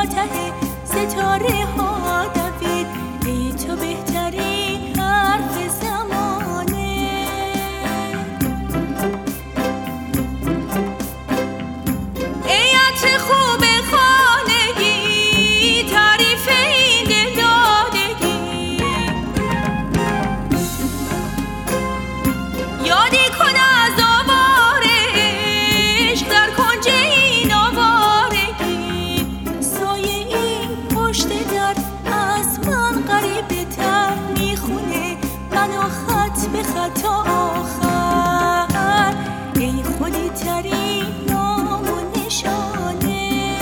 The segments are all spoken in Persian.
ته ستاره ها دوید، ای تو بهترین حرف زمانه. ای عطر خوب خانگی، تعریف این دلدادگی، یادی کن از آوار عشق در کنج این آوارگی. سایه این پشت در از من غریبه تر میخونه، منو خط به خط آخر، ای خودی ترین نام و نشانه.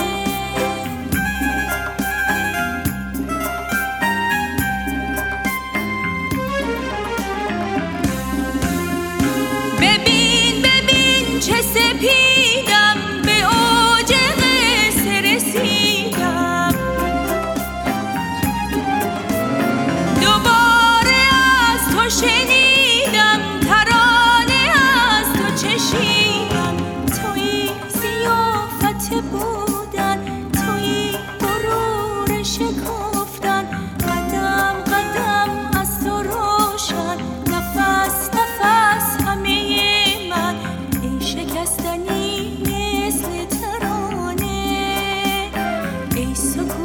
ببین ببین چه سپیدم، به اوج قصه رسیدم، دوباره از تو شنیدم، ترانه از تو چشیدم. تویی ضیافت بودن، تویی غرور شکفتن، قدم قدم از تو روشن، نفس نفس همه من، ای شکستنی مثل ترانه، ای سکوت